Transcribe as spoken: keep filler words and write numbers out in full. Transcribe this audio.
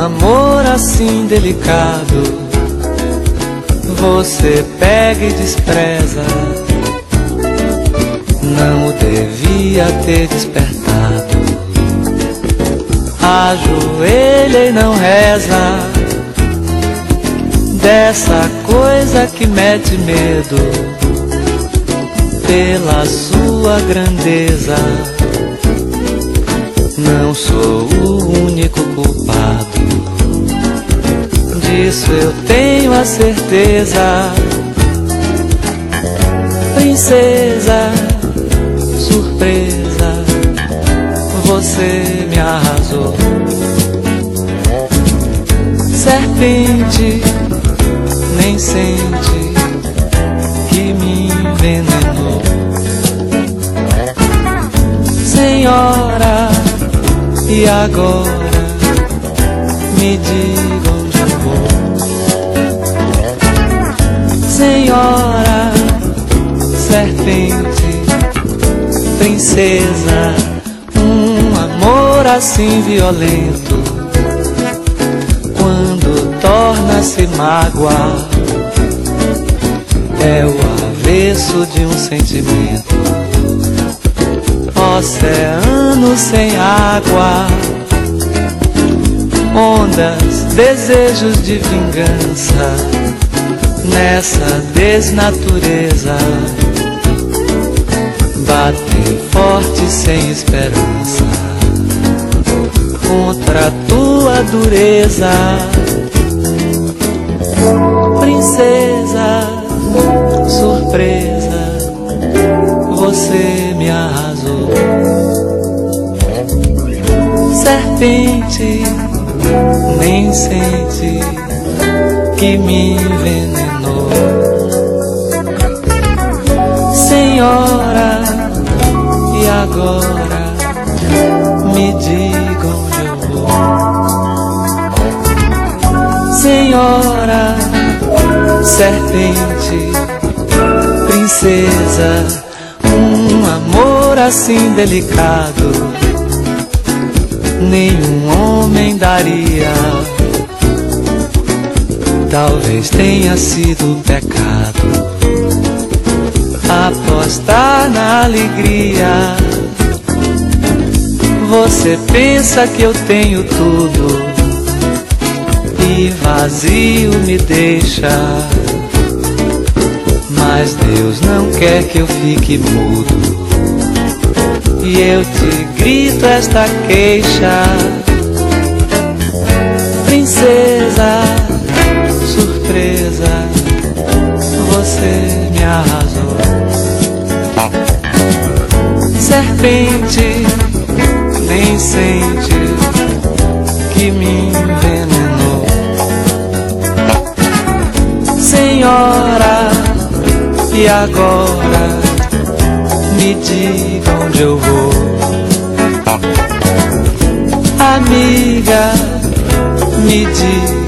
amor assim delicado, você pega e despreza. Não o devia ter despertado. Ajoelha e não reza dessa coisa que mete medo pela sua grandeza. Não sou o único culpado, disso eu tenho a certeza. Princesa, surpresa, você me arrasou. Serpente, nem sente que me envenenou. Senhora, e agora me diga onde eu vou. Senhora, serpente, princesa, um amor assim violento, quando torna-se mágoa, é o avesso de um sentimento. Oceano sem água, ondas, desejos de vingança, nessa desnatureza, batem forte sem esperança contra a tua dureza. Princesa, surpresa, você me arrasou. Serpente, nem sente que me envenenou. Senhora, e agora me diga onde eu vou. Senhora, serpente, princesa, um amor assim delicado, nenhum homem daria. Talvez tenha sido pecado apostar na alegria. Você pensa que eu tenho tudo e vazio me deixa, mas Deus não quer que eu fique mudo, e eu te grito esta queixa. Princesa, surpresa, você me arrasou. Serpente, nem sente que me envenenou. Senhora, e agora me diga onde eu vou. Amiga, me diga